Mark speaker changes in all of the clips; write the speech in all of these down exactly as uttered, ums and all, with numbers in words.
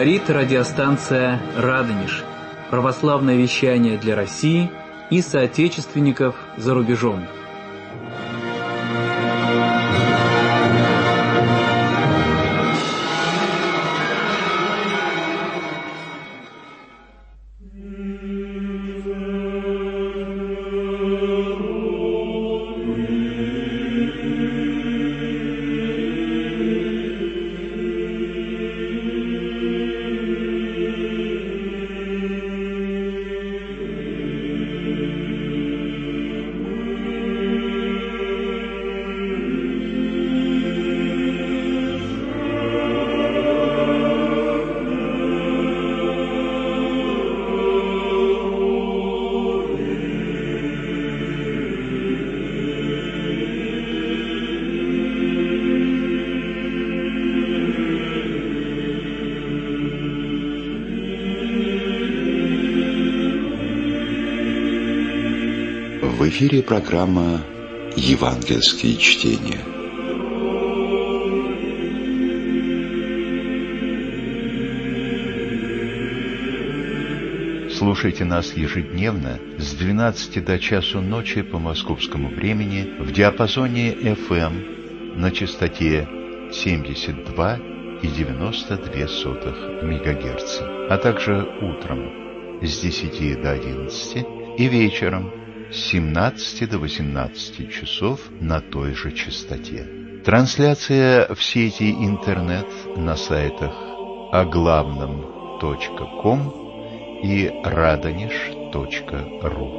Speaker 1: Говорит радиостанция «Радонеж». Православное вещание для России и соотечественников за рубежом.
Speaker 2: В эфире программа «Евангельские чтения».
Speaker 3: Слушайте нас ежедневно с двенадцати до часу ночи по московскому времени в диапазоне эф эм на частоте семьдесят два и девяносто две сотых мегагерца, а также утром с десяти до одиннадцати и вечером с семнадцати до восемнадцати часов на той же частоте. Трансляция в сети интернет на сайтах оглавном точка ком и радонеж точка ру.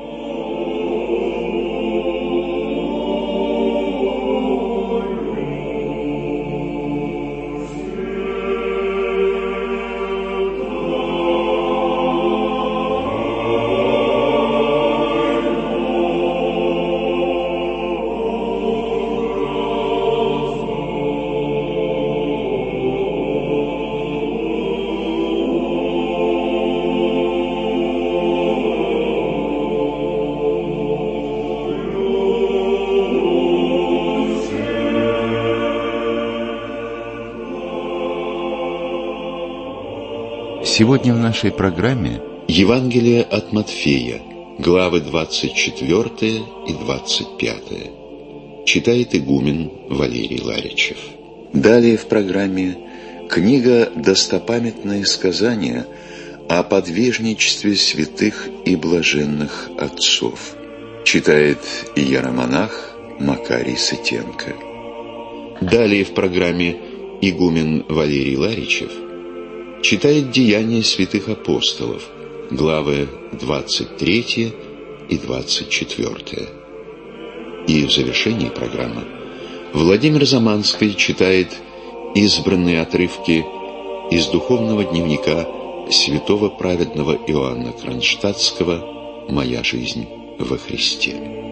Speaker 2: Сегодня в нашей программе Евангелие от Матфея, главы двадцать четвёртая и двадцать пятая. Читает игумен Валерий Ларичев. Далее в программе книга «Достопамятные сказания» о подвижничестве святых и блаженных отцов. Читает иеромонах Макарий Сытенко. Далее в программе игумен Валерий Ларичев читает «Деяния святых апостолов», главы двадцать третья и двадцать четвёртая. И в завершении программы Владимир Заманский читает избранные отрывки из духовного дневника святого праведного Иоанна Кронштадтского «Моя жизнь во Христе».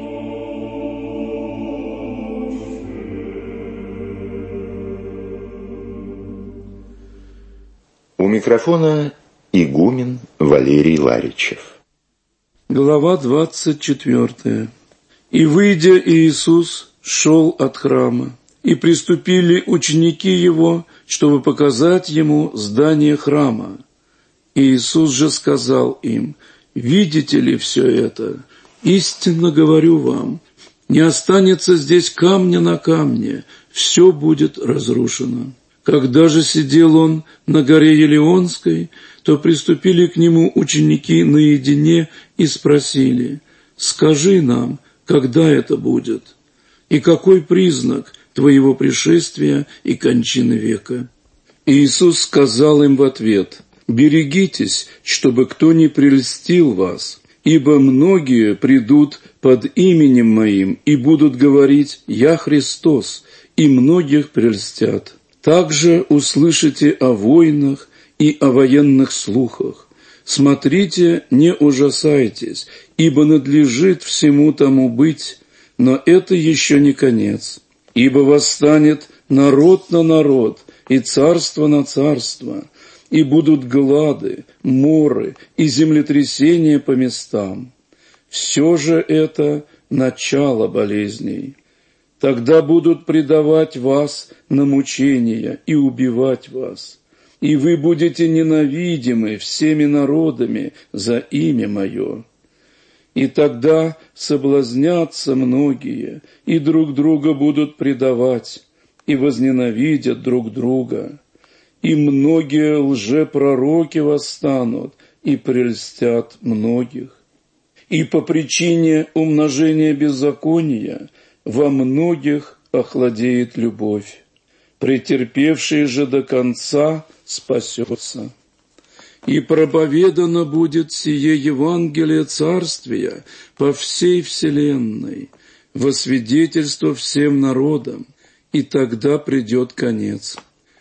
Speaker 2: У микрофона игумен Валерий Ларичев.
Speaker 4: Глава двадцать четвёртая. «И, выйдя, Иисус шел от храма, и приступили ученики Его, чтобы показать Ему здание храма. Иисус же сказал им: видите ли все это? Истинно говорю вам, не останется здесь камня на камне, все будет разрушено». Когда же сидел он на горе Елеонской, то приступили к нему ученики наедине и спросили: «Скажи нам, когда это будет? И какой признак твоего пришествия и кончины века?» Иисус сказал им в ответ: «Берегитесь, чтобы кто не прельстил вас, ибо многие придут под именем Моим и будут говорить: Я Христос, и многих прельстят. Также услышите о войнах и о военных слухах. Смотрите, не ужасайтесь, ибо надлежит всему тому быть, но это еще не конец. Ибо восстанет народ на народ и царство на царство, и будут глады, моры и землетрясения по местам. Все же это начало болезней. Тогда будут предавать вас на мучения и убивать вас, и вы будете ненавидимы всеми народами за имя Мое. И тогда соблазнятся многие, и друг друга будут предавать, и возненавидят друг друга. И многие лжепророки восстанут и прельстят многих. И по причине умножения беззакония во многих охладеет любовь. Претерпевший же до конца спасется. И проповедано будет сие Евангелие Царствия по всей вселенной, во свидетельство всем народам, и тогда придет конец.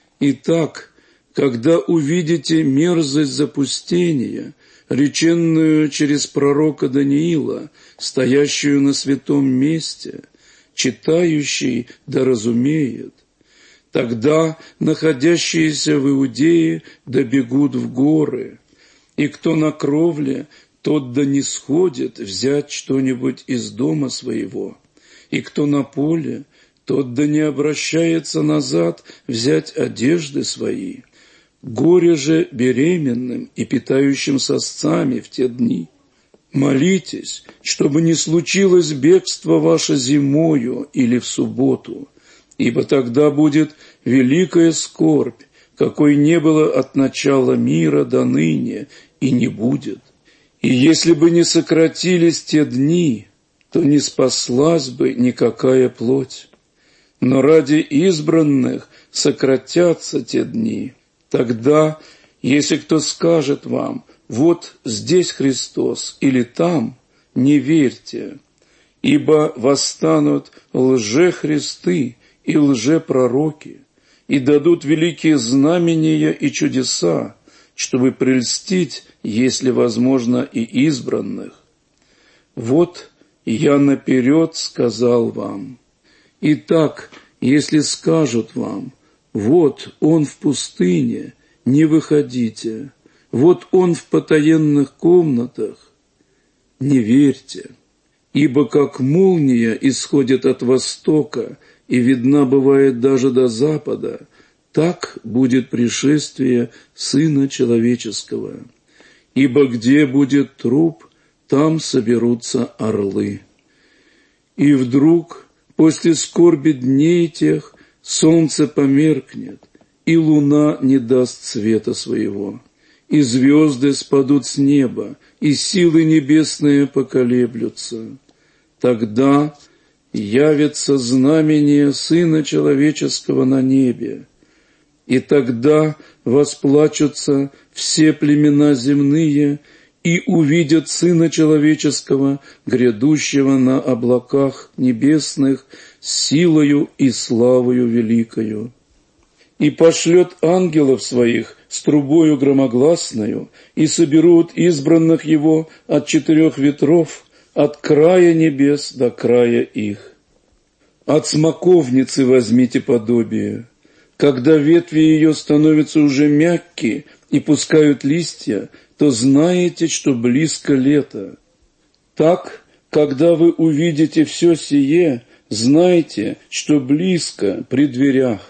Speaker 4: Итак, когда увидите мерзость запустения, реченную через пророка Даниила, стоящую на святом месте, читающий да разумеет, тогда находящиеся в Иудее добегут в горы, и кто на кровле, тот да не сходит взять что-нибудь из дома своего, и кто на поле, тот да не обращается назад взять одежды свои. Горе же беременным и питающим сосцами в те дни. Молитесь, чтобы не случилось бегство ваше зимою или в субботу, ибо тогда будет великая скорбь, какой не было от начала мира до ныне и не будет. И если бы не сократились те дни, то не спаслась бы никакая плоть. Но ради избранных сократятся те дни. Тогда, если кто скажет вам: вот здесь Христос или там, не верьте, ибо восстанут лжехристы и лжепророки, и дадут великие знамения и чудеса, чтобы прельстить, если возможно, и избранных. Вот я наперед сказал вам. Итак, если скажут вам: вот он в пустыне, не выходите, вот он в потаенных комнатах, не верьте, ибо как молния исходит от востока и видна бывает даже до запада, так будет пришествие Сына Человеческого. Ибо где будет труп, там соберутся орлы. И вдруг, после скорби дней тех, солнце померкнет, и луна не даст света своего, и звезды спадут с неба, и силы небесные поколеблются. Тогда явится знамение Сына Человеческого на небе, и тогда восплачутся все племена земные и увидят Сына Человеческого, грядущего на облаках небесных, с силою и славою великою. И пошлет ангелов своих с трубою громогласною, и соберут избранных его от четырех ветров, от края небес до края их. От смоковницы возьмите подобие. Когда ветви ее становятся уже мягкие и пускают листья, то знаете, что близко лето. Так, когда вы увидите все сие, знайте, что близко при дверях.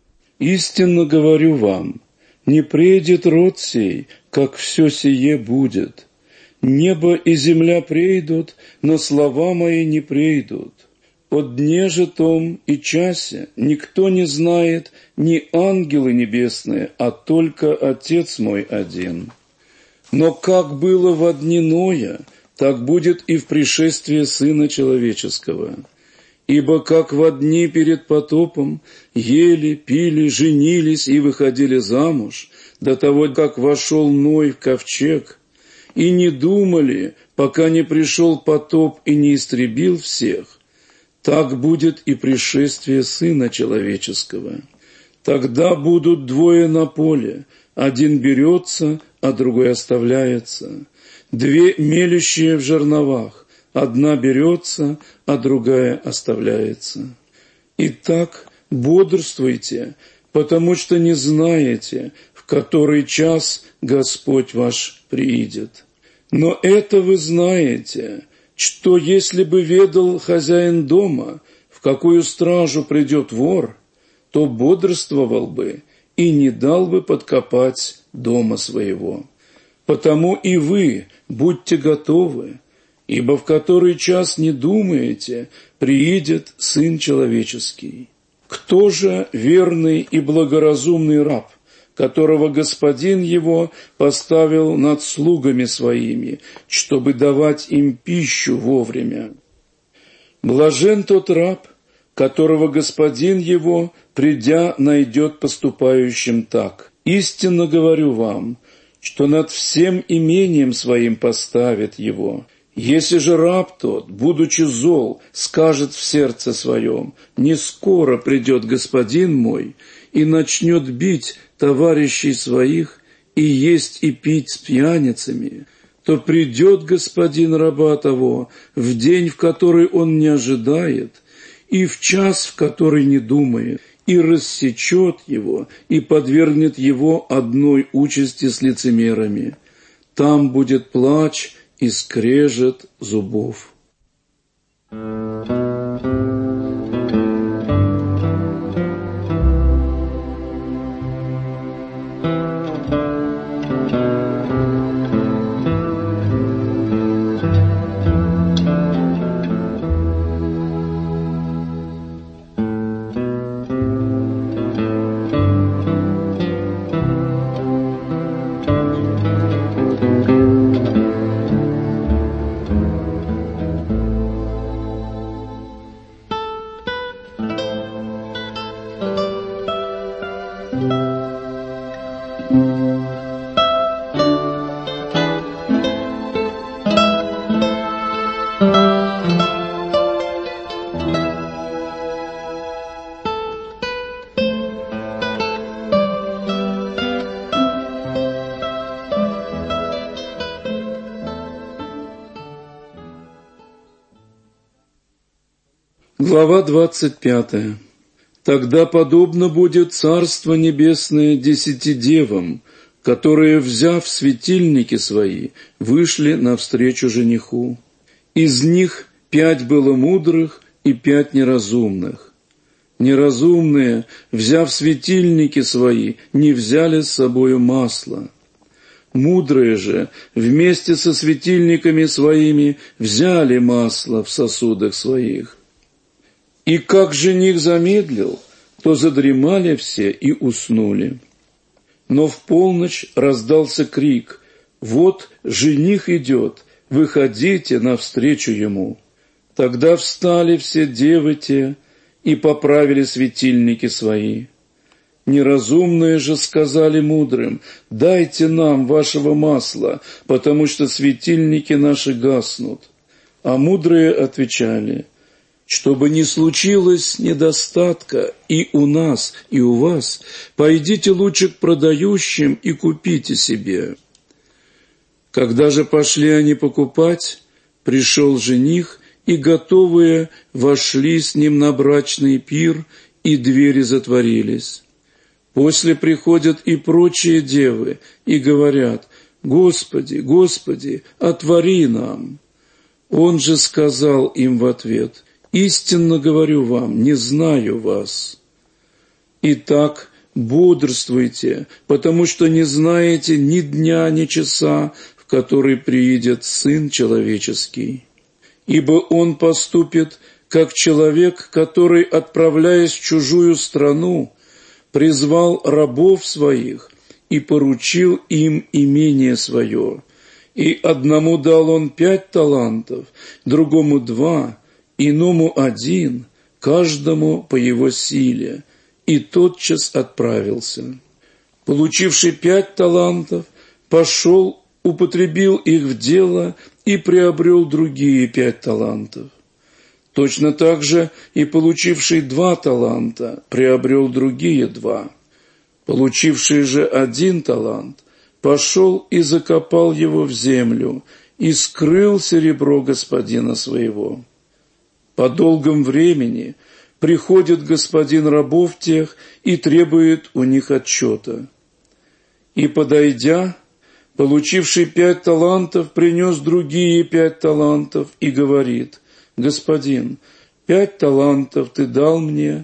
Speaker 4: Истинно говорю вам, не придет род сей, как все сие будет. Небо и земля прейдут, но слова мои не прейдут. О дне же том и часе никто не знает, ни ангелы небесные, а только Отец мой один. Но как было во дни Ноя, так будет и в пришествии Сына Человеческого. Ибо как во дни перед потопом ели, пили, женились и выходили замуж, до того, как вошел Ной в ковчег, и не думали, пока не пришел потоп и не истребил всех, так будет и пришествие Сына Человеческого. Тогда будут двое на поле, один берется, а другой оставляется. Две мелющие в жерновах, одна берется, а другая оставляется. Итак, бодрствуйте, потому что не знаете, в который час Господь ваш приидет. Но это вы знаете, что если бы ведал хозяин дома, в какую стражу придет вор, то бодрствовал бы и не дал бы подкопать дома своего. Потому и вы будьте готовы, ибо в который час не думаете, приидет Сын Человеческий. Кто же верный и благоразумный раб, которого господин его поставил над слугами своими, чтобы давать им пищу вовремя? Блажен тот раб, которого господин его, придя, найдет поступающим так. Истинно говорю вам, что над всем имением своим поставит его. Если же раб тот, будучи зол, скажет в сердце своем: «Не скоро придет господин мой», и начнет бить товарищей своих и есть и пить с пьяницами, то придет господин раба того в день, в который он не ожидает, и в час, в который не думает, и рассечет его, и подвергнет его одной участи с лицемерами. Там будет плач и скрежет зубов. Глава двадцать пятая. Тогда подобно будет Царство Небесное десяти девам, которые, взяв светильники свои, вышли навстречу жениху. Из них пять было мудрых и пять неразумных. Неразумные, взяв светильники свои, не взяли с собою масла. Мудрые же вместе со светильниками своими взяли масло в сосудах своих. И как жених замедлил, то задремали все и уснули. Но в полночь раздался крик: «Вот жених идет, выходите навстречу ему». Тогда встали все девы те и поправили светильники свои. Неразумные же сказали мудрым: «Дайте нам вашего масла, потому что светильники наши гаснут». А мудрые отвечали: «Чтобы не случилось недостатка и у нас, и у вас, пойдите лучше к продающим и купите себе». Когда же пошли они покупать, пришел жених, и готовые вошли с ним на брачный пир, и двери затворились. После приходят и прочие девы, и говорят: «Господи, Господи, отвори нам». Он же сказал им в ответ: «Истинно говорю вам, не знаю вас. Итак, бодрствуйте, потому что не знаете ни дня, ни часа, в который приидет Сын Человеческий. Ибо Он поступит, как человек, который, отправляясь в чужую страну, призвал рабов своих и поручил им имение свое. И одному дал Он пять талантов, другому два, иному один, каждому по его силе, и тотчас отправился. Получивший пять талантов, пошел, употребил их в дело и приобрел другие пять талантов. Точно так же и получивший два таланта приобрел другие два. Получивший же один талант пошел и закопал его в землю и скрыл серебро господина своего. По долгом времени приходит господин рабов тех и требует у них отчета. И, подойдя, получивший пять талантов, принес другие пять талантов и говорит: «Господин, пять талантов ты дал мне,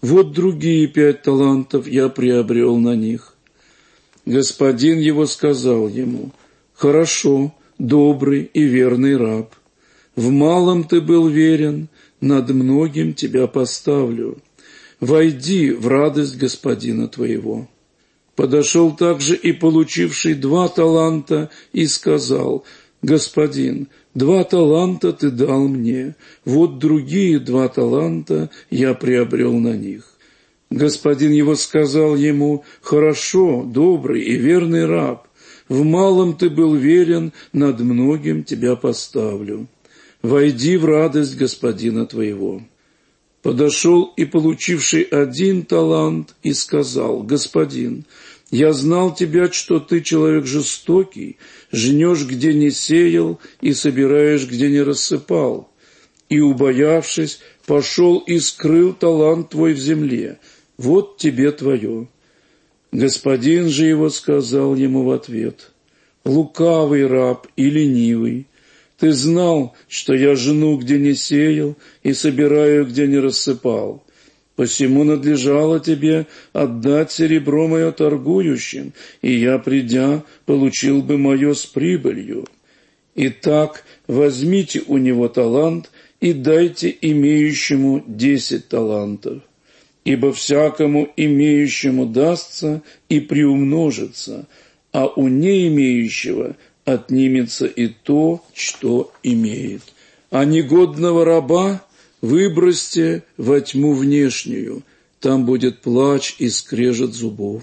Speaker 4: Вот другие пять талантов я приобрел на них. Господин его сказал ему: хорошо, добрый и верный раб, в малом ты был верен, над многим тебя поставлю. Войди в радость господина твоего. Подошел также и получивший два таланта и сказал: господин, два таланта ты дал мне, вот другие два таланта я приобрел на них. Господин его сказал ему: хорошо, добрый и верный раб, в малом ты был верен, над многим тебя поставлю. Войди в радость господина твоего. Подошел и получивший один талант и сказал: господин, я знал тебя, что ты человек жестокий, жнешь, где не сеял, и собираешь, где не рассыпал. И, убоявшись, пошел и скрыл талант твой в земле. Вот тебе твое. Господин же его сказал ему в ответ: лукавый раб и ленивый, ты знал, что я жну, где не сеял, и собираю, где не рассыпал. Посему надлежало тебе отдать серебро мое торгующим, и я, придя, получил бы мое с прибылью. Итак, возьмите у него талант и дайте имеющему десять талантов. Ибо всякому имеющему дастся и приумножится, а у не имеющего отнимется и то, что имеет. А негодного раба выбросьте во тьму внешнюю, там будет плач и скрежет зубов.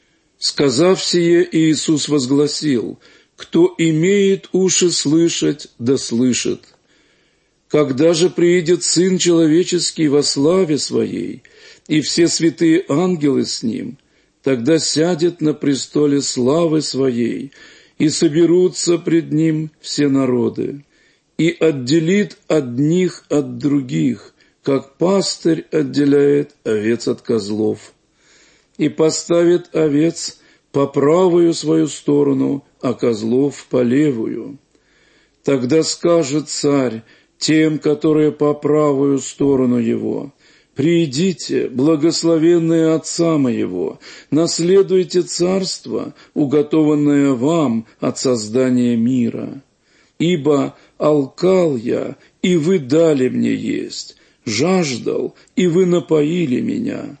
Speaker 4: Сказав сие, Иисус возгласил: кто имеет уши слышать, да слышит. Когда же приидет Сын Человеческий во славе Своей, и все святые ангелы с Ним, тогда сядет на престоле славы Своей, и соберутся пред Ним все народы, и отделит одних от других, как пастырь отделяет овец от козлов, и поставит овец по правую свою сторону, а козлов по левую. Тогда скажет царь тем, которые по правую сторону его: «Приидите, благословенные Отца моего, наследуйте царство, уготованное вам от создания мира. Ибо алкал я, и вы дали мне есть, жаждал, и вы напоили меня,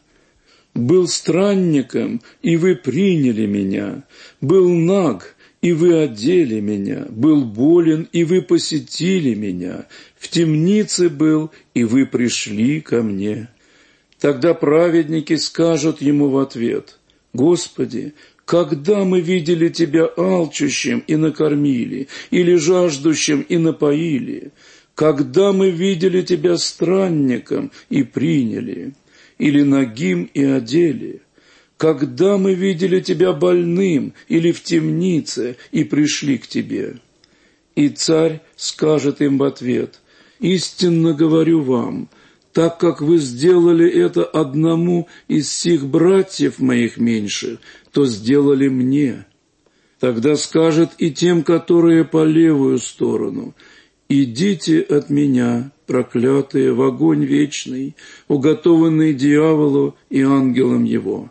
Speaker 4: был странником, и вы приняли меня, был наг, и вы одели меня, был болен, и вы посетили меня, в темнице был, и вы пришли ко мне». Тогда праведники скажут ему в ответ: «Господи, когда мы видели Тебя алчущим и накормили, или жаждущим и напоили? Когда мы видели Тебя странником и приняли, или нагим и одели? Когда мы видели Тебя больным или в темнице и пришли к Тебе?» И царь скажет им в ответ: «Истинно говорю вам, так как вы сделали это одному из сих братьев моих меньших, то сделали мне». Тогда скажет и тем, которые по левую сторону: «Идите от меня, проклятые, в огонь вечный, уготованный дьяволу и ангелам его.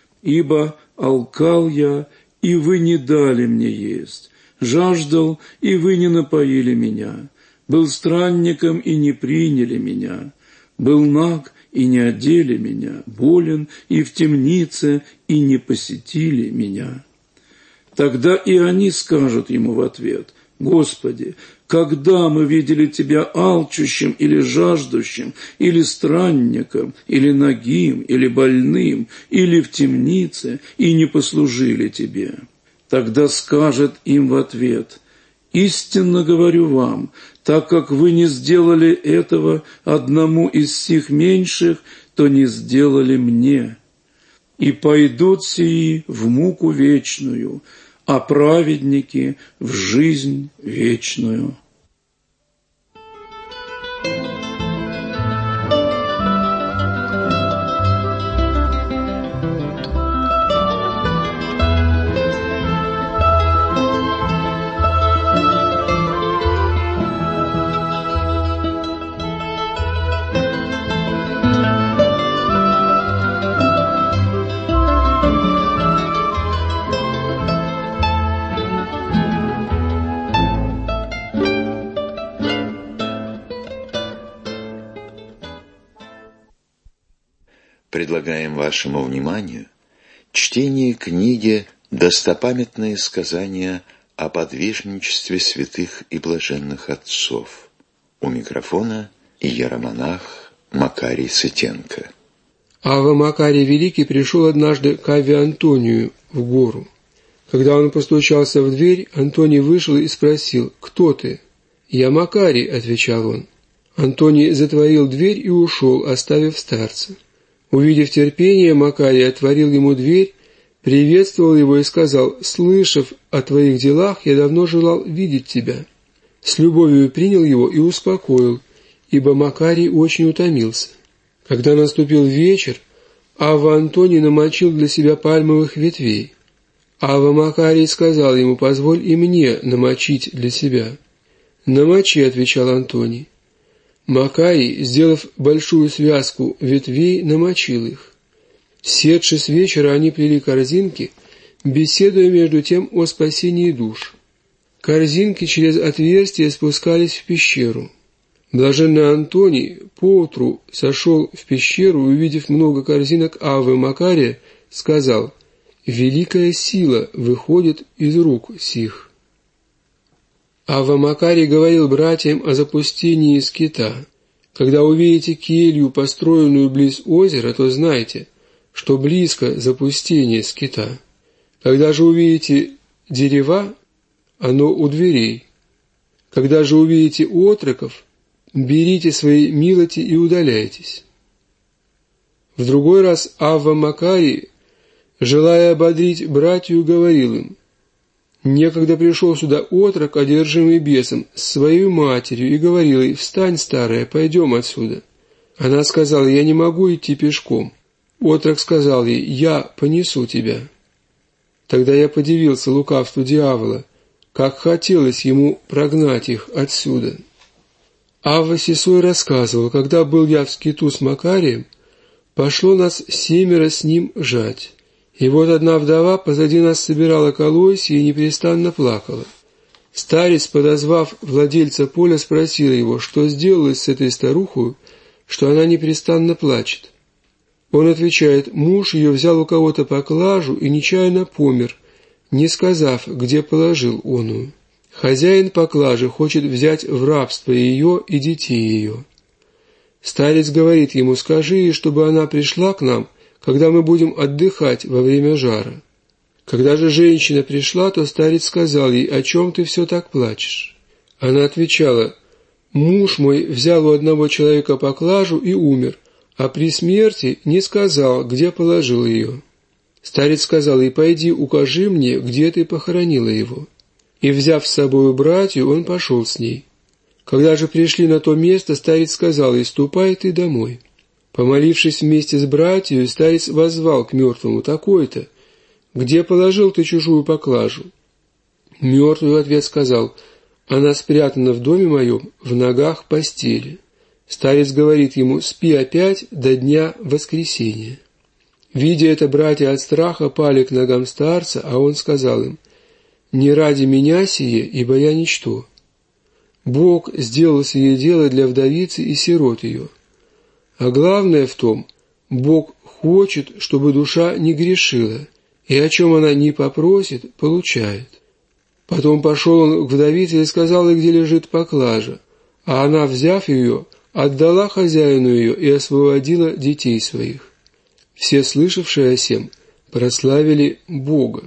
Speaker 4: Ибо алкал я, и вы не дали мне есть, жаждал, и вы не напоили меня, был странником, и не приняли меня, был наг, и не одели меня, болен, и в темнице, и не посетили меня». Тогда и они скажут ему в ответ: «Господи, когда мы видели Тебя алчущим или жаждущим, или странником, или нагим, или больным, или в темнице, и не послужили Тебе?» Тогда скажет им в ответ: «Истинно говорю вам, так как вы не сделали этого одному из сих меньших, то не сделали мне. И пойдут сии в муку вечную, а праведники в жизнь вечную».
Speaker 2: предлагаем вашему вниманию чтение книги «Достопамятные сказания о подвижничестве святых и блаженных отцов». У микрофона иеромонах Макарий Сытенко.
Speaker 5: Ава Макарий Великий пришел однажды к Аве Антонию в гору. Когда он постучался в дверь, Антоний вышел и спросил: «Кто ты?» «Я Макарий», — отвечал он. Антоний затворил дверь и ушел, оставив старца. Увидев терпение, Макарий отворил ему дверь, приветствовал его и сказал: «Слышав о твоих делах, я давно желал видеть тебя». С любовью принял его и успокоил, ибо Макарий очень утомился. Когда наступил вечер, Ава Антоний намочил для себя пальмовых ветвей. Ава Макарий сказал ему: «Позволь и мне намочить для себя». «Намочи», — отвечал Антоний. Макарий, сделав большую связку ветвей, намочил их. Севши с вечера, они плели корзинки, беседуя между тем о спасении душ. Корзинки через отверстие спускались в пещеру. Блаженный Антоний поутру сошел в пещеру и, увидев много корзинок Авы Макария, сказал: «Великая сила выходит из рук сих». Ава Макарий говорил братьям о запустении скита. «Когда увидите келью, построенную близ озера, то знайте, что близко запустение скита. Когда же увидите дерева, оно у дверей. Когда же увидите отроков, берите свои милоти и удаляйтесь». В другой раз Ава Макарий, желая ободрить братью, говорил им: «Некогда пришел сюда отрок, одержимый бесом, с своей матерью, и говорил ей: „Встань, старая, пойдем отсюда“. Она сказала: „Я не могу идти пешком“. Отрок сказал ей: „Я понесу тебя“. Тогда я подивился лукавству дьявола, как хотелось ему прогнать их отсюда». Авва Сисой рассказывал: «Когда был я в скиту с Макарием, пошло нас семеро с ним жать. И вот одна вдова позади нас собирала колосья и непрестанно плакала. Старец, подозвав владельца поля, спросил его, что сделалось с этой старухой, что она непрестанно плачет. Он отвечает: муж ее взял у кого-то поклажу и нечаянно помер, не сказав, где положил оную. Хозяин поклажи хочет взять в рабство ее и детей ее. Старец говорит ему: скажи ей, чтобы она пришла к нам, когда мы будем отдыхать во время жара. Когда же женщина пришла, то старец сказал ей: о чем ты все так плачешь? Она отвечала: муж мой взял у одного человека поклажу и умер, а при смерти не сказал, где положил ее. Старец сказал ей: пойди, укажи мне, где ты похоронила его. И, взяв с собою братью, он пошел с ней. Когда же пришли на то место, старец сказал ей: ступай ты домой. Помолившись вместе с братьями, старец воззвал к мертвому: такой-то, где положил ты чужую поклажу? Мертвый в ответ сказал: она спрятана в доме моем, в ногах постели. Старец говорит ему: спи опять до дня воскресения. Видя это, братья от страха пали к ногам старца, а он сказал им: не ради меня сие, ибо я ничто. Бог сделал сие дело для вдовицы и сирот ее. А главное в том, Бог хочет, чтобы душа не грешила, и о чем она не попросит, получает. Потом пошел он к вдовице и сказал ей, где лежит поклажа, а она, взяв ее, отдала хозяину ее и освободила детей своих. Все слышавшие о сем прославили Бога.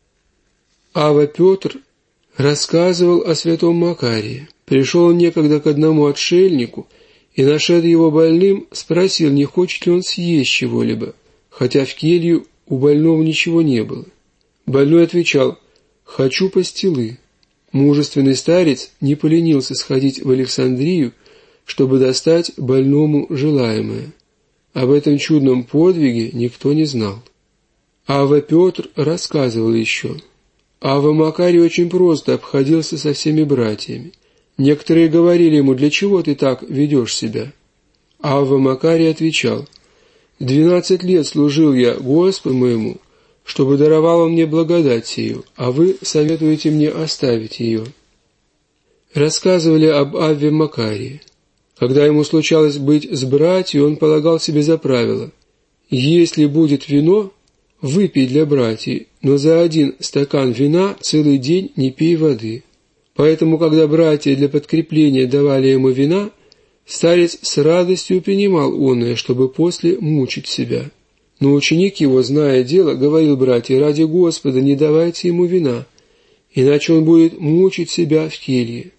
Speaker 5: Ава Петр рассказывал о святом Макарии. Пришел он некогда к одному отшельнику, и, нашед его больным, спросил, не хочет ли он съесть чего-либо, хотя в келью у больного ничего не было. Больной отвечал: «Хочу пастилы». Мужественный старец не поленился сходить в Александрию, чтобы достать больному желаемое. Об этом чудном подвиге никто не знал. Ава Петр рассказывал еще. Ава Макарий очень просто обходился со всеми братьями. Некоторые говорили ему: для чего ты так ведешь себя? Ава Макарий отвечал: двенадцать лет служил я Господу моему, чтобы даровал он мне благодать сию, а вы советуете мне оставить ее. Рассказывали об Авве Макарии. Когда ему случалось быть с братьями, он полагал себе за правило: Если будет вино, выпей для братьев, но за один стакан вина целый день не пей воды». Поэтому, когда братья для подкрепления давали ему вина, старец с радостью принимал оное, чтобы после мучить себя. Но ученик его, зная дело, говорил: «Братья, ради Господа не давайте ему вина, иначе он будет мучить себя в келье».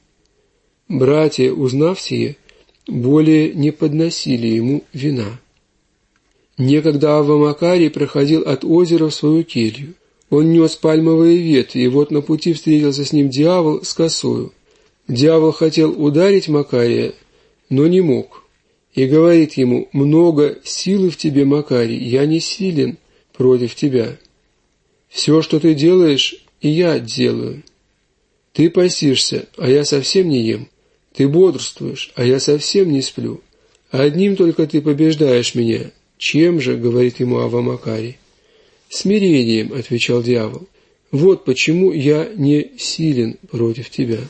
Speaker 5: Братья, узнав сие, более не подносили ему вина. Некогда Авва Макарий проходил от озера в свою келью. Он нес пальмовые ветви, и вот на пути встретился с ним дьявол с косою. Дьявол хотел ударить Макария, но не мог, и говорит ему: «Много силы в тебе, Макарий, я не силен против тебя. Все, что ты делаешь, и я делаю. Ты постишься, а я совсем не ем. Ты бодрствуешь, а я совсем не сплю. Одним только ты побеждаешь меня». «Чем же?» — говорит ему Авва Макарий. «Смирением», — отвечал дьявол. «Вот почему я не силен против тебя».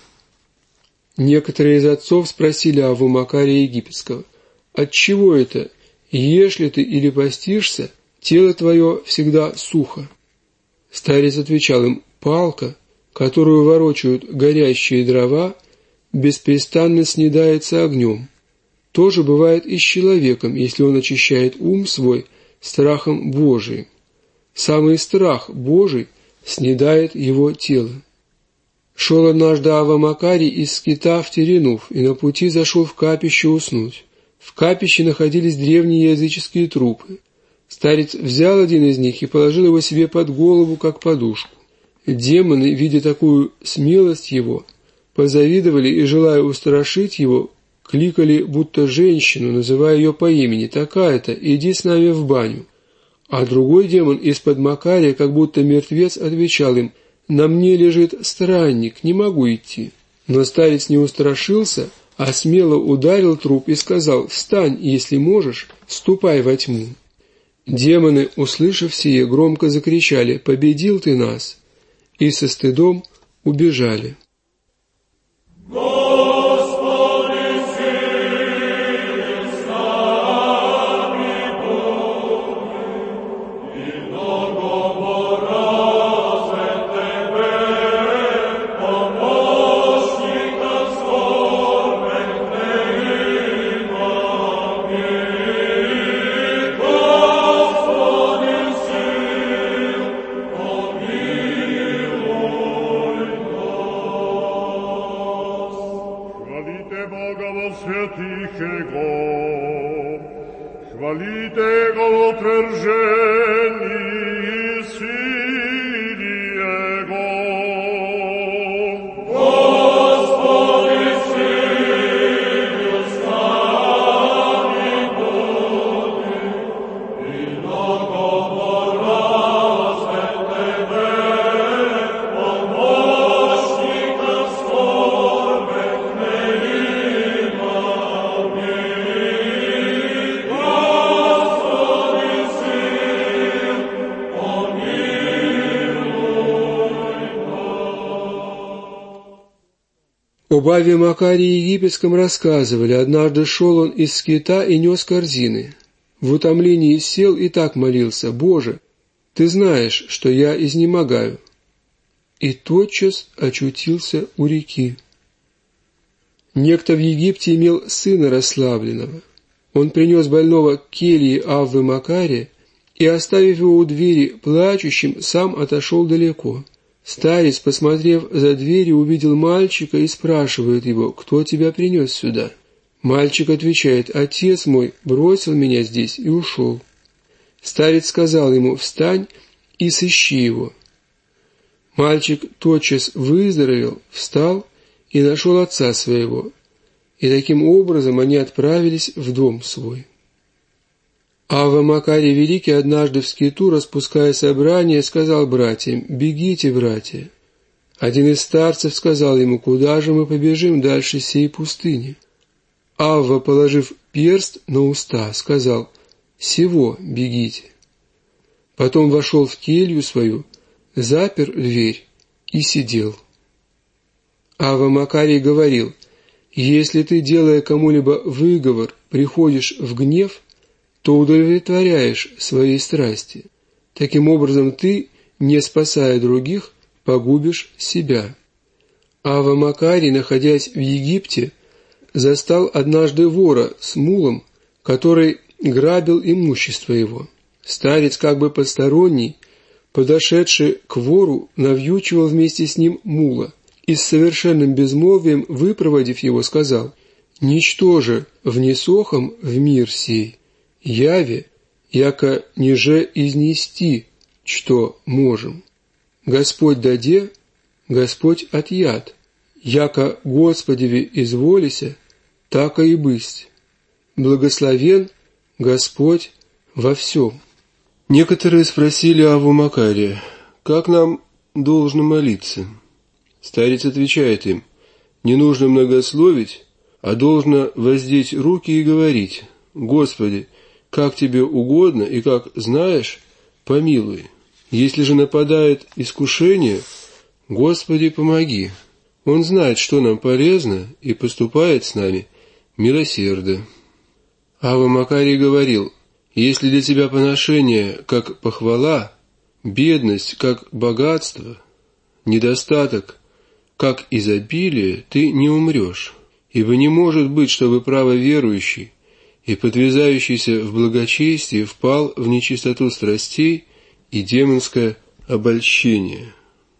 Speaker 5: Некоторые из отцов спросили Авву Макария Египетского: «Отчего это, ешь ли ты или постишься, тело твое всегда сухо?» Старец отвечал им: «Палка, которую ворочают горящие дрова, беспрестанно снедается огнем. То же бывает и с человеком, если он очищает ум свой страхом Божиим. Самый страх Божий снедает его тело». Шел однажды Авва Макарий из Скита в Теренув, и на пути зашел в капище уснуть. В капище находились древние языческие трупы. Старец взял один из них и положил его себе под голову, как подушку. Демоны, видя такую смелость его, позавидовали и, желая устрашить его, кликали будто женщину, называя ее по имени: «Такая-то, иди с нами в баню». А другой демон из-под Макария, как будто мертвец, отвечал им: «На мне лежит странник, не могу идти». Но старец не устрашился, а смело ударил труп и сказал: «Встань, если можешь, ступай во тьму». Демоны, услышав сие, громко закричали: «Победил ты нас!» и со стыдом убежали. Об Авве Макарии Египетском рассказывали: однажды шел он из Скита и нес корзины. В утомлении сел и так молился: «Боже, Ты знаешь, что я изнемогаю». И тотчас очутился у реки. Некто в Египте имел сына расслабленного. Он принес больного к келье Аввы Макария и, оставив его у двери плачущим, сам отошел далеко. Старец, посмотрев за дверью, увидел мальчика и спрашивает его: «Кто тебя принес сюда?» Мальчик отвечает: «Отец мой бросил меня здесь и ушел». Старец сказал ему: «Встань и сыщи его». Мальчик тотчас выздоровел, встал и нашел отца своего, и таким образом они отправились в дом свой. Авва Макарий Великий однажды в Скиту, распуская собрание, сказал братьям: «Бегите, братья». Один из старцев сказал ему: «Куда же мы побежим дальше сей пустыни?» Авва, положив перст на уста, сказал: «Сего бегите». Потом вошел в келью свою, запер дверь и сидел. Авва Макарий говорил: «Если ты, делая кому-либо выговор, приходишь в гнев, то удовлетворяешь своей страсти. Таким образом, ты, не спасая других, погубишь себя. Ава Макарий, находясь в Египте, застал однажды вора с мулом, который грабил имущество его. Старец, как бы посторонний, подошедший к вору, навьючивал вместе с ним мула и с совершенным безмолвием, выпроводив его, сказал: «Ничтоже внесохом в мир сей, яве, яко ниже изнести, что можем. Господь даде, Господь отъят, яко Господеви изволися, тако и бысть. Благословен Господь во всем». Некоторые спросили Аву Макария: «Как нам должно молиться?» Старец отвечает им: «Не нужно многословить, а должно воздеть руки и говорить: Господи, как тебе угодно и как знаешь, помилуй. Если же нападает искушение, Господи, помоги. Он знает, что нам полезно, и поступает с нами милосердно». Ава Макарий говорил: «Если для тебя поношение, как похвала, бедность, как богатство, недостаток, как изобилие, ты не умрешь, ибо не может быть, чтобы правоверующий и подвязающийся в благочестии впал в нечистоту страстей и демонское обольщение».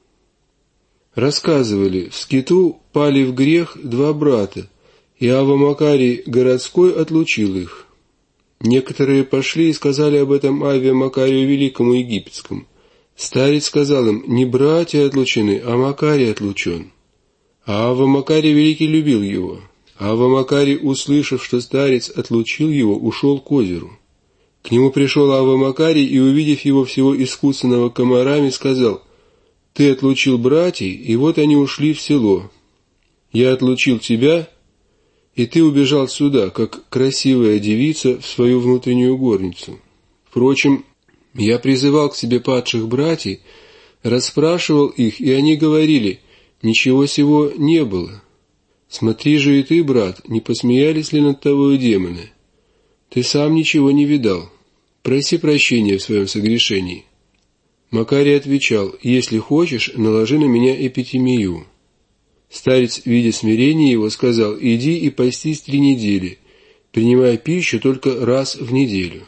Speaker 5: Рассказывали, в скиту пали в грех два брата, и Ава Макарий городской отлучил их. Некоторые пошли и сказали об этом Аве Макарию Великому Египетскому. Старец сказал им: «Не братья отлучены, а Макарий отлучен». А Ава Макарий Великий любил его. Ава Макарий, услышав, что старец отлучил его, ушел к озеру. К нему пришел Ава Макарий и, увидев его всего искусанного комарами, сказал: «Ты отлучил братьей, и вот они ушли в село. Я отлучил тебя, и ты убежал сюда, как красивая девица в свою внутреннюю горницу. Впрочем, я призывал к себе падших братьев, расспрашивал их, и они говорили: ничего сего не было. Смотри же и ты, брат, не посмеялись ли над тобою демоны? Ты сам ничего не видал. Проси прощения в своем согрешении». Макарий отвечал: «Если хочешь, наложи на меня эпитемию». Старец, видя смирение его, сказал: «Иди и постись три недели, принимая пищу только раз в неделю».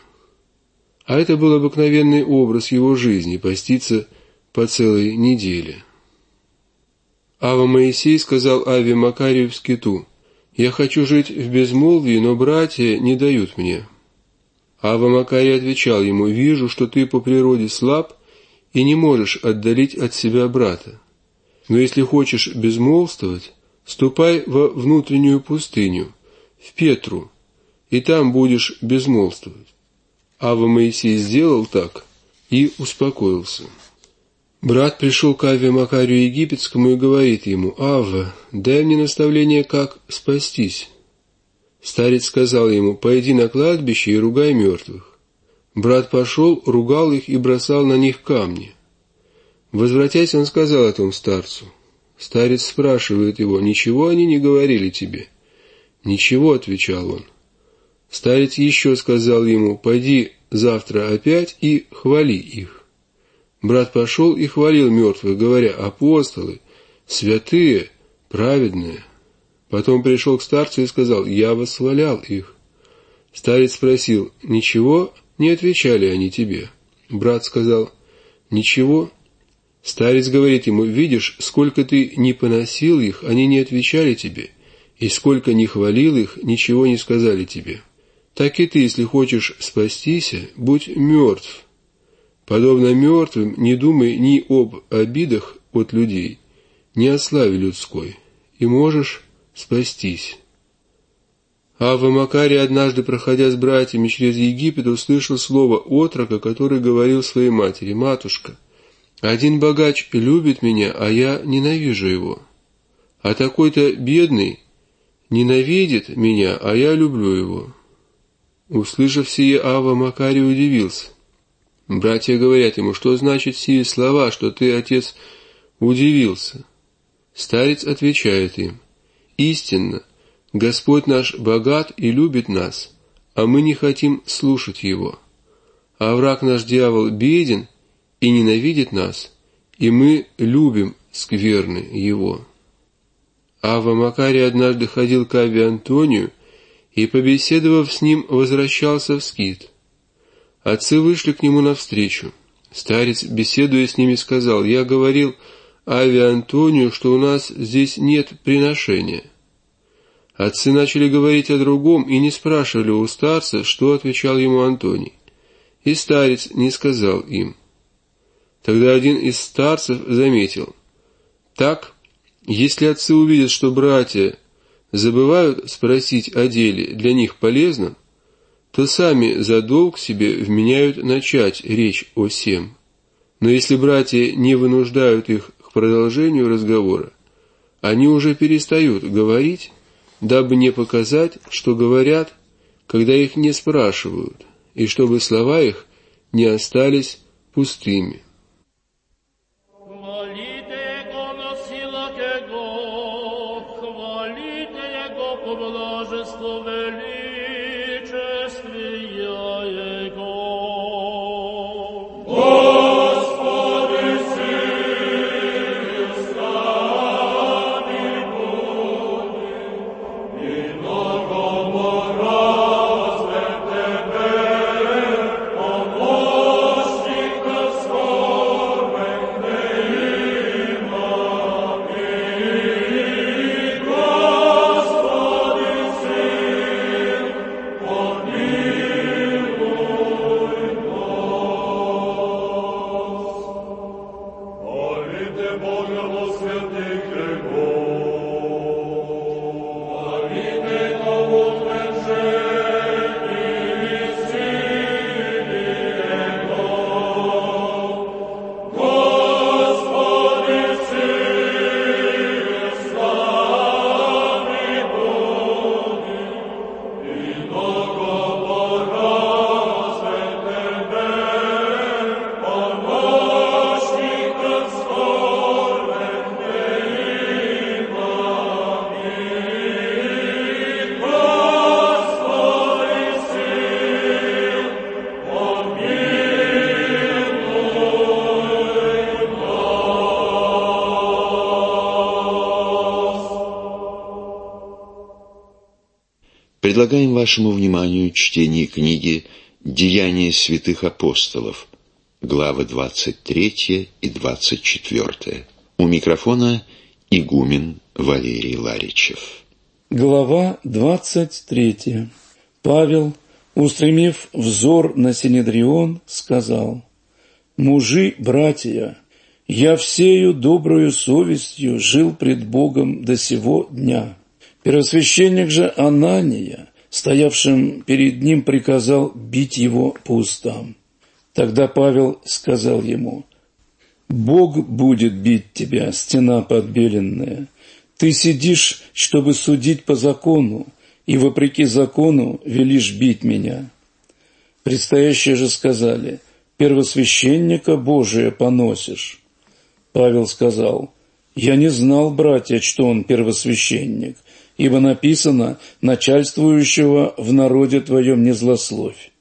Speaker 5: А это был обыкновенный образ его жизни — поститься по целой неделе. Ава Моисей сказал Аве Макарию в скиту: «Я хочу жить в безмолвии, но братья не дают мне». Ава Макарий отвечал ему: «Вижу, что ты по природе слаб и не можешь отдалить от себя брата. Но если хочешь безмолвствовать, ступай во внутреннюю пустыню, в Петру, и там будешь безмолвствовать». Ава Моисей сделал так и успокоился. Брат пришел к Аве Макарию Египетскому и говорит ему: «Ава, дай мне наставление, как спастись». Старец сказал ему: «Пойди на кладбище и ругай мертвых». Брат пошел, ругал их и бросал на них камни. Возвратясь, он сказал этому старцу. Старец спрашивает его: «Ничего они не говорили тебе?» «Ничего», — отвечал он. Старец еще сказал ему: «Пойди завтра опять и хвали их». Брат пошел и хвалил мертвых, говоря: «Апостолы, святые, праведные». Потом пришел к старцу и сказал: «Я восхвалял их». Старец спросил: «Ничего не отвечали они тебе?» Брат сказал: «Ничего». Старец говорит ему: «Видишь, сколько ты не поносил их, они не отвечали тебе, и сколько не хвалил их, ничего не сказали тебе. Так и ты, если хочешь спастись, будь мертв. Подобно мертвым не думай ни об обидах от людей, ни о славе людской, и можешь спастись». Ава Макарий, однажды проходя с братьями через Египет, услышал слово отрока, который говорил своей матери: «Матушка, один богач любит меня, а я ненавижу его. А такой-то бедный ненавидит меня, а я люблю его». Услышав сие, Ава Макарий удивился. Братья говорят ему: «Что значит сие слова, что ты, отец, удивился?» Старец отвечает им: «Истинно, Господь наш богат и любит нас, а мы не хотим слушать его. А враг наш дьявол беден и ненавидит нас, и мы любим скверны его». Авва Макарий однажды ходил к Авве Антонию и, побеседовав с ним, возвращался в Скит. Отцы вышли к нему навстречу. Старец, беседуя с ними, сказал: «Я говорил Авве Антонию, что у нас здесь нет приношения». Отцы начали говорить о другом и не спрашивали у старца, что отвечал ему Антоний. И старец не сказал им. Тогда один из старцев заметил: «Так, если отцы увидят, что братья забывают спросить о деле для них полезном, то сами за долг себе вменяют начать речь о сем. Но если братья не вынуждают их к продолжению разговора, они уже перестают говорить, дабы не показать, что говорят, когда их не спрашивают, и чтобы слова их не остались пустыми».
Speaker 2: Предлагаем вашему вниманию чтение книги «Деяния святых апостолов», главы двадцать третья и двадцать четвёртая. У микрофона игумен Валерий Ларичев.
Speaker 4: Глава двадцать третья. Павел, устремив взор на Синедрион, сказал: «Мужи, братья, я всею доброю совестью жил пред Богом до сего дня». Первосвященник же Анания, стоявшим перед ним, приказал бить его по устам. Тогда Павел сказал ему: «Бог будет бить тебя, стена подбеленная. Ты сидишь, чтобы судить по закону, и, вопреки закону, велишь бить меня». Предстоящие же сказали: «Первосвященника Божия поносишь». Павел сказал: «Я не знал, братья, что он первосвященник, ибо написано: начальствующего в народе твоем не злословь».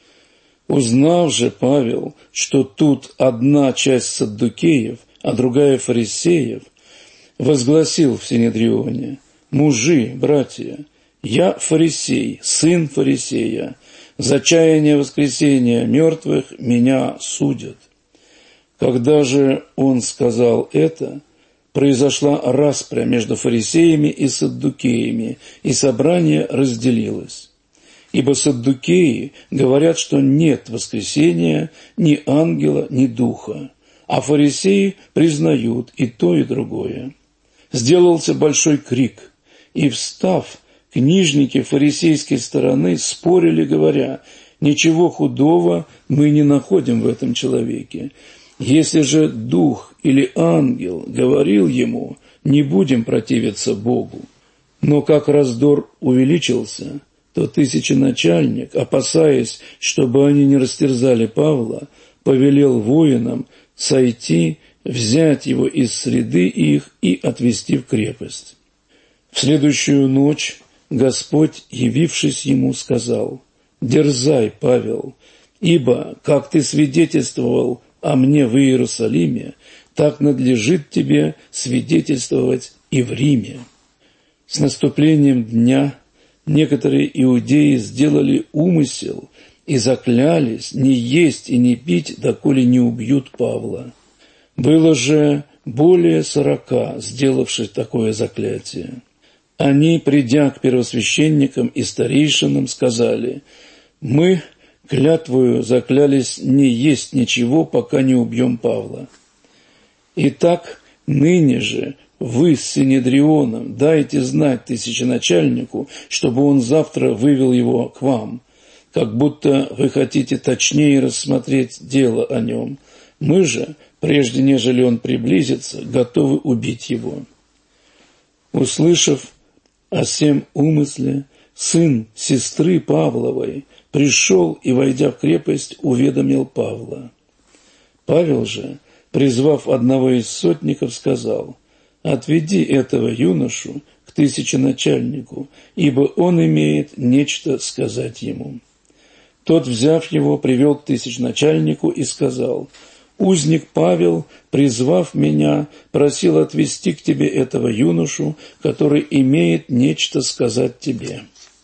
Speaker 4: Узнав же Павел, что тут одна часть саддукеев, а другая фарисеев, возгласил в Синедрионе: «Мужи, братья, я фарисей, сын фарисея, за чаяние воскресения мертвых меня судят». Когда же он сказал это, произошла распря между фарисеями и саддукеями, и собрание разделилось. Ибо саддукеи говорят, что нет воскресения ни ангела, ни духа, а фарисеи признают и то, и другое. Сделался большой крик, и, встав, книжники фарисейской стороны спорили, говоря: «Ничего худого мы не находим в этом человеке. Если же дух или ангел говорил ему, не будем противиться Богу». Но как раздор увеличился, то тысяченачальник, опасаясь, чтобы они не растерзали Павла, повелел воинам сойти, взять его из среды их и отвести в крепость. В следующую ночь Господь, явившись ему, сказал: Дерзай, Павел, ибо, как ты свидетельствовал о мне в Иерусалиме, так надлежит тебе свидетельствовать и в Риме». С наступлением дня некоторые иудеи сделали умысел и заклялись не есть и не пить, доколе не убьют Павла. Было же более сорока, сделавших такое заклятие. Они, придя к первосвященникам и старейшинам, сказали: «Мы клятвою заклялись не есть ничего, пока не убьем Павла. Итак, ныне же вы с Синедрионом дайте знать тысяченачальнику, чтобы он завтра вывел его к вам, как будто вы хотите точнее рассмотреть дело о нем. Мы же, прежде нежели он приблизится, готовы убить его». Услышав о сем умысле, сын сестры Павловой пришел и, войдя в крепость, уведомил Павла. Павел же, призвав одного из сотников, сказал: «Отведи этого юношу к тысяченачальнику, ибо он имеет нечто сказать ему». Тот, взяв его, привел к тысяченачальнику и сказал: «Узник Павел, призвав меня, просил отвести к тебе этого юношу, который имеет нечто сказать тебе».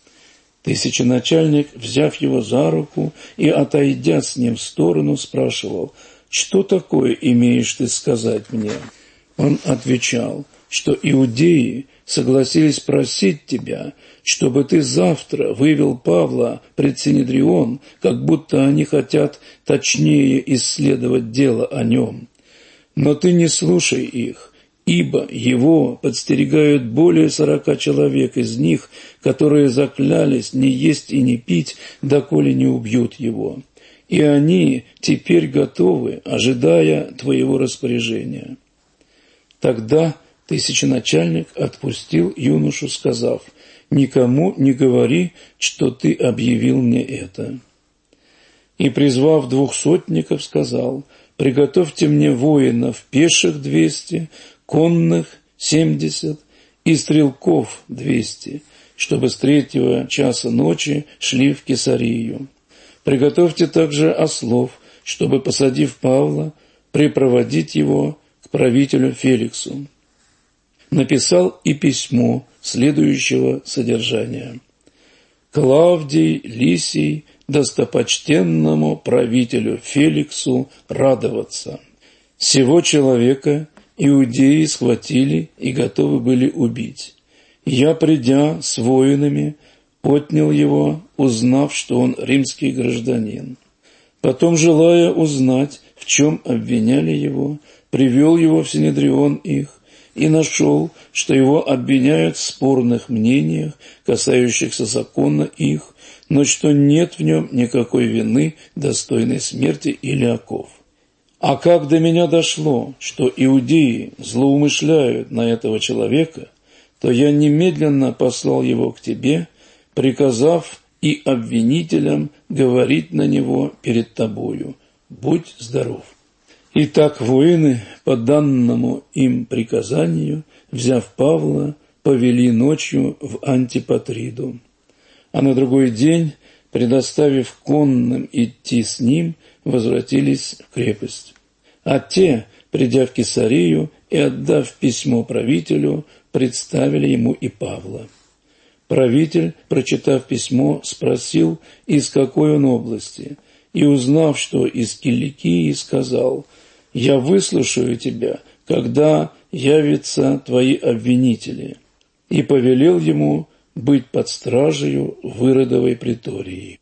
Speaker 4: Тысяченачальник, взяв его за руку и отойдя с ним в сторону, спрашивал: «Что такое имеешь ты сказать мне?» Он отвечал, что иудеи согласились просить тебя, чтобы ты завтра вывел Павла пред Синедрион, как будто они хотят точнее исследовать дело о нем. Но ты не слушай их, ибо его подстерегают более сорока человек из них, которые заклялись не есть и не пить, доколе не убьют его. И они теперь готовы, ожидая твоего распоряжения». Тогда тысяченачальник отпустил юношу, сказав: «Никому не говори, что ты объявил мне это». И, призвав двух сотников, сказал: «Приготовьте мне воинов пеших двести, конных семьдесят и стрелков двести, чтобы с третьего часа ночи шли в Кесарию. Приготовьте также ослов, чтобы, посадив Павла, припроводить его к правителю Феликсу». Написал и письмо следующего содержания: «Клавдий Лисий достопочтенному правителю Феликсу радоваться. Сего человека иудеи схватили и готовы были убить. Я, придя с воинами, отнял его, узнав, что он римский гражданин. Потом, желая узнать, в чем обвиняли его, привел его в Синедрион их и нашел, что его обвиняют в спорных мнениях, касающихся закона их, но что нет в нем никакой вины, достойной смерти или оков. А как до меня дошло, что иудеи злоумышляют на этого человека, то я немедленно послал его к тебе, приказав и обвинителям говорить на него перед тобою. Будь здоров». Итак, воины, по данному им приказанию, взяв Павла, повели ночью в Антипатриду. А на другой день, предоставив конным идти с ним, возвратились в крепость. А те, придя в Кесарию и отдав письмо правителю, представили ему и Павла. Правитель, прочитав письмо, спросил, из какой он области, и, узнав, что из Киликии, сказал: «Я выслушаю тебя, когда явятся твои обвинители», и повелел ему быть под стражею в Иродовой претории.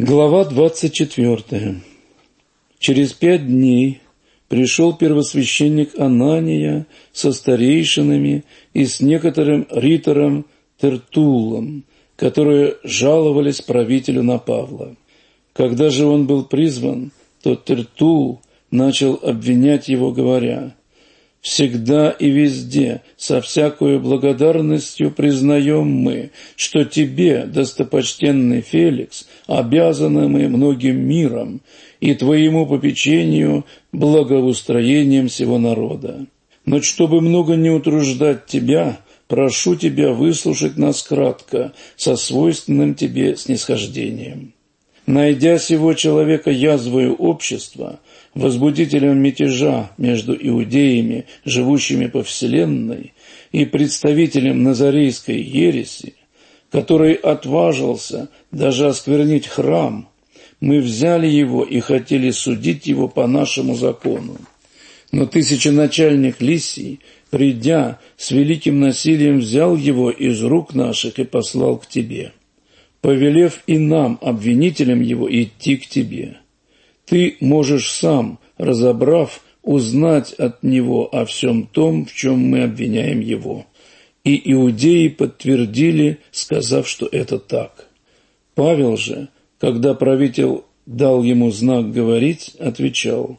Speaker 4: Глава двадцать четвёртая. Через пять дней пришел первосвященник Анания со старейшинами и с некоторым ритором Тертуллом, которые жаловались правителю на Павла. Когда же он был призван, то Тертулл начал обвинять его, говоря: «Всегда и везде, со всякою благодарностью признаем мы, что тебе, достопочтенный Феликс, обязаны мы многим миром и твоему попечению благоустроением всего народа. Но чтобы много не утруждать тебя, прошу тебя выслушать нас кратко, со свойственным тебе снисхождением. Найдя сего человека язвою общества, возбудителем мятежа между иудеями, живущими по вселенной, и представителем назарейской ереси, который отважился даже осквернить храм, мы взяли его и хотели судить его по нашему закону. Но тысяченачальник Лисий, придя, с великим насилием взял его из рук наших и послал к тебе, повелев и нам, обвинителям его, идти к тебе. Ты можешь сам, разобрав, узнать от него о всем том, в чем мы обвиняем его». И иудеи подтвердили, сказав, что это так. Павел же, когда правитель дал ему знак говорить, отвечал: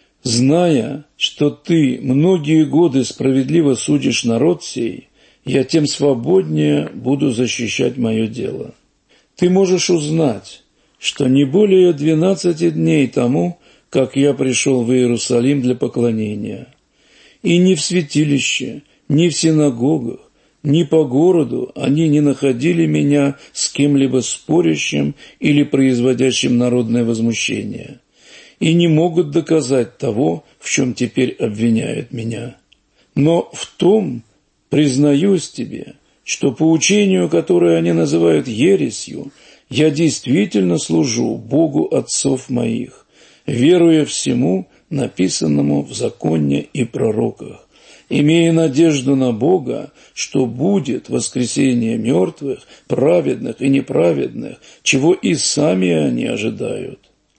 Speaker 4: «Зная, что ты многие годы справедливо судишь народ сей, я тем свободнее буду защищать мое дело. Ты можешь узнать, что не более двенадцати дней тому, как я пришел в Иерусалим для поклонения, и ни в святилище, ни в синагогах, ни по городу они не находили меня с кем-либо спорящим или производящим народное возмущение, и не могут доказать того, в чем теперь обвиняют меня. Но в том признаюсь тебе, что по учению, которое они называют ересью, я действительно служу Богу отцов моих, веруя всему, написанному в законе и пророках, имея надежду на Бога, что будет воскресение мертвых, праведных и неправедных, чего и сами они ожидают.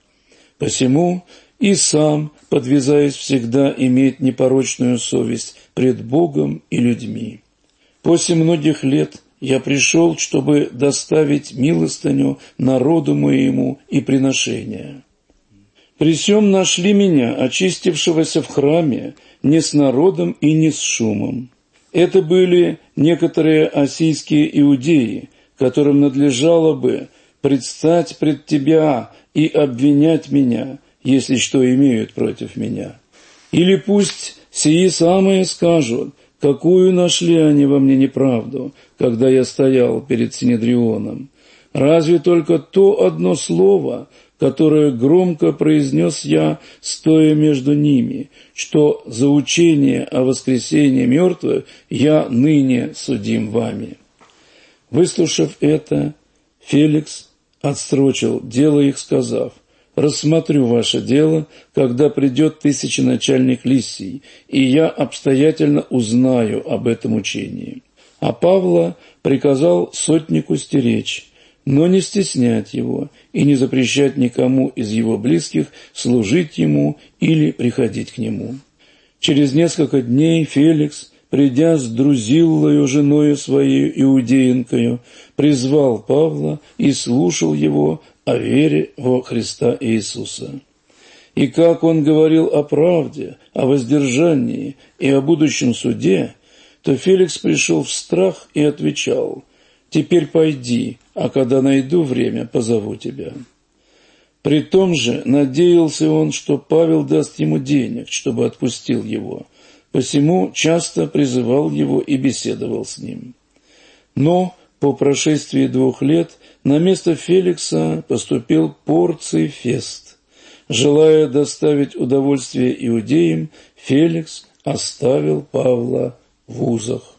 Speaker 4: Посему и сам, подвязаясь всегда иметь непорочную совесть пред Богом и людьми. После многих лет я пришел, чтобы доставить милостыню народу моему и приношения. При сем нашли меня, очистившегося в храме, не с народом и не с шумом. Это были некоторые ассийские иудеи, которым надлежало бы предстать пред тебя и обвинять меня, если что имеют против меня. Или пусть сии самые скажут, какую нашли они во мне неправду, когда я стоял перед Синедрионом. Разве только то одно слово, которое громко произнес я, стоя между ними, что за учение о воскресении мертвых я ныне судим вами». Выслушав это, Феликс отсрочил дело их, сказав: «Рассмотрю ваше дело, когда придет тысяченачальник Лисий, и я обстоятельно узнаю об этом учении». А Павла приказал сотнику стеречь, но не стеснять его и не запрещать никому из его близких служить ему или приходить к нему. Через несколько дней Феликс, придя с Друзиллою, женою своей иудеинкою, призвал Павла и слушал его о вере во Христа Иисуса. И как он говорил о правде, о воздержании и о будущем суде, то Феликс пришел в страх и отвечал: «Теперь пойди, а когда найду время, позову тебя». При том же надеялся он, что Павел даст ему денег, чтобы отпустил его, посему часто призывал его и беседовал с ним. Но по прошествии двух лет на место Феликса поступил Порций Фест. Желая доставить удовольствие иудеям, Феликс оставил Павла в узах.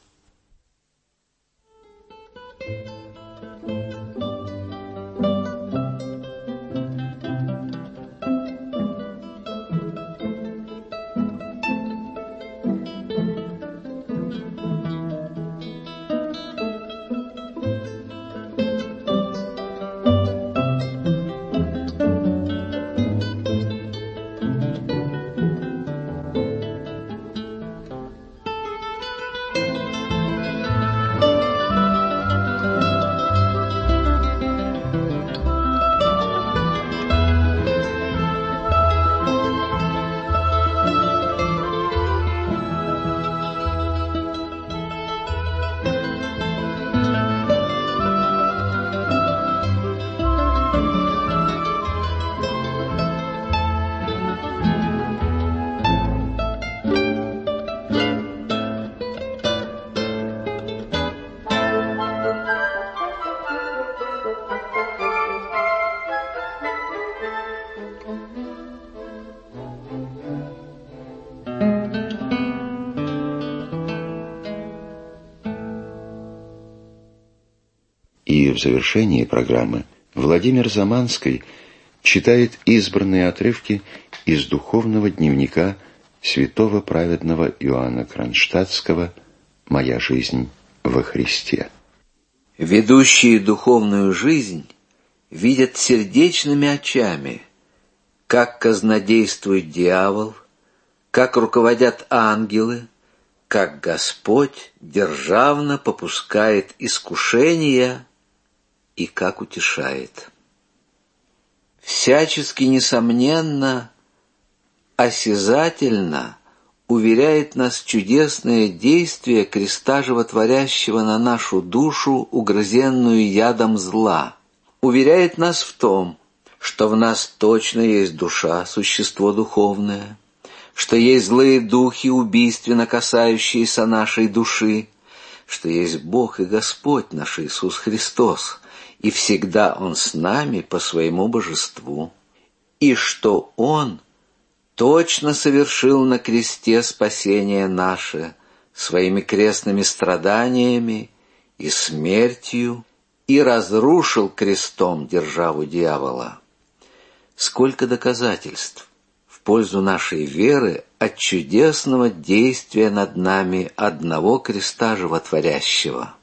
Speaker 2: в завершении программы Владимир Заманский читает избранные отрывки из духовного дневника святого праведного Иоанна Кронштадтского «Моя жизнь во Христе».
Speaker 6: Ведущие духовную жизнь видят сердечными очами, как казнодействует дьявол, как руководят ангелы, как Господь державно попускает искушения и как утешает. Всячески, несомненно, осязательно уверяет нас чудесное действие креста животворящего на нашу душу, угрызенную ядом зла. Уверяет нас в том, что в нас точно есть душа, существо духовное, что есть злые духи, убийственно касающиеся нашей души, что есть Бог и Господь наш Иисус Христос, и всегда Он с нами по своему божеству, и что Он точно совершил на кресте спасение наше своими крестными страданиями и смертью и разрушил крестом державу дьявола. Сколько доказательств в пользу нашей веры от чудесного действия над нами одного креста животворящего.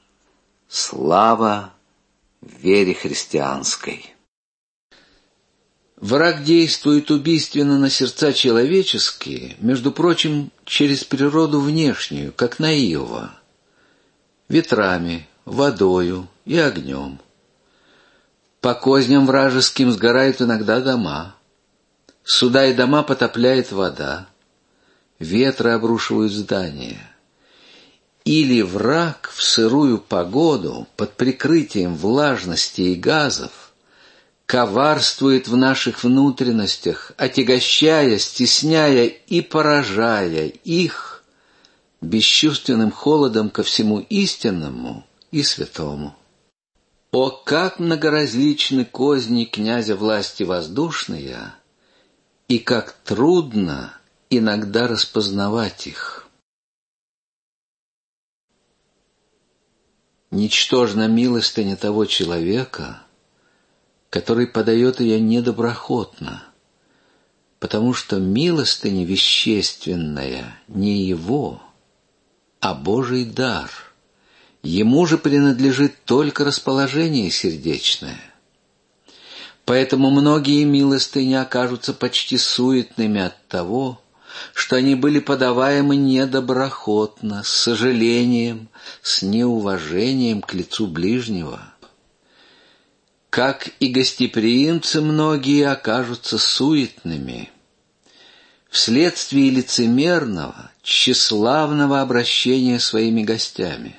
Speaker 6: Слава вере христианской! Враг действует убийственно на сердца человеческие, между прочим, через природу внешнюю, как на Иова, ветрами, водою и огнем. По козням вражеским сгорают иногда дома, суда и дома потопляет вода, ветры обрушивают здания. Или враг в сырую погоду под прикрытием влажности и газов коварствует в наших внутренностях, отягощая, стесняя и поражая их бесчувственным холодом ко всему истинному и святому. О, как многоразличны козни князя власти воздушные, и как трудно иногда распознавать их. Ничтожна милостыня того человека, который подает ее недоброхотно, потому что милостыня вещественная не его, а Божий дар. Ему же принадлежит только расположение сердечное. Поэтому многие милостыни окажутся почти суетными от того, что они были подаваемы недоброхотно, с сожалением, с неуважением к лицу ближнего. Как и гостеприимцы многие окажутся суетными, вследствие лицемерного, тщеславного обращения своими гостями.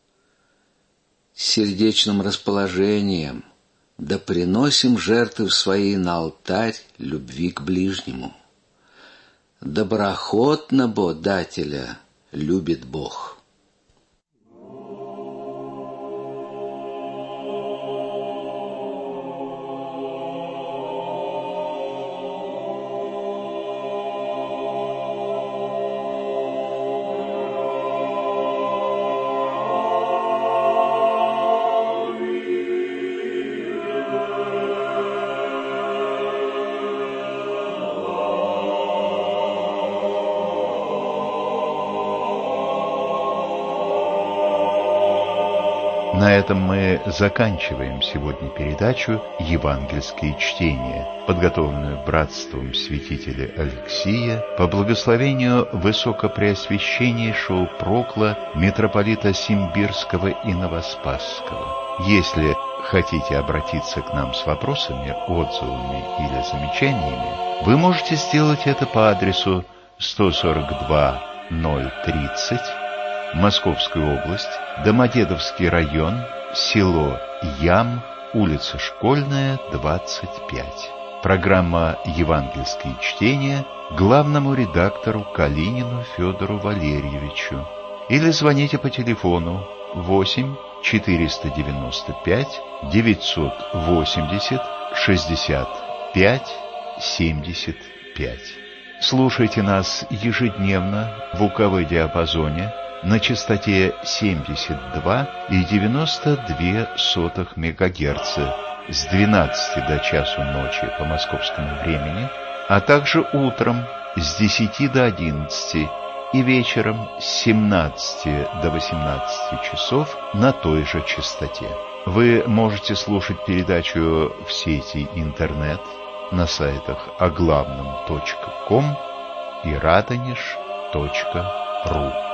Speaker 6: Сердечным расположением да приносим жертвы свои на алтарь любви к ближнему. Доброхотно бо дателя любит Бог.
Speaker 3: На этом мы заканчиваем сегодня передачу «Евангельские чтения», подготовленную братством святителя Алексия по благословению высокопреосвященнейшего прокла митрополита Симбирского и Новоспасского. Если хотите обратиться к нам с вопросами, отзывами или замечаниями, вы можете сделать это по адресу сто сорок два ноль тридцать, Московская область, Домодедовский район, село Ям, улица Школьная, двадцать пять. Программа «Евангельские чтения» главному редактору Калинину Федору Валерьевичу. Или звоните по телефону восемь четыреста девяносто пять девятьсот восемьдесят шестьдесят пять семьдесят пять. Слушайте нас ежедневно в УКВ-диапазоне на частоте семьдесят два и девяносто две сотых мегагерца с двенадцати до часу ночи по московскому времени, а также утром с десяти до одиннадцати и вечером с семнадцати до восемнадцати часов на той же частоте. Вы можете слушать передачу в сети интернет на сайтах о главном точка ком и радонеж точка ру.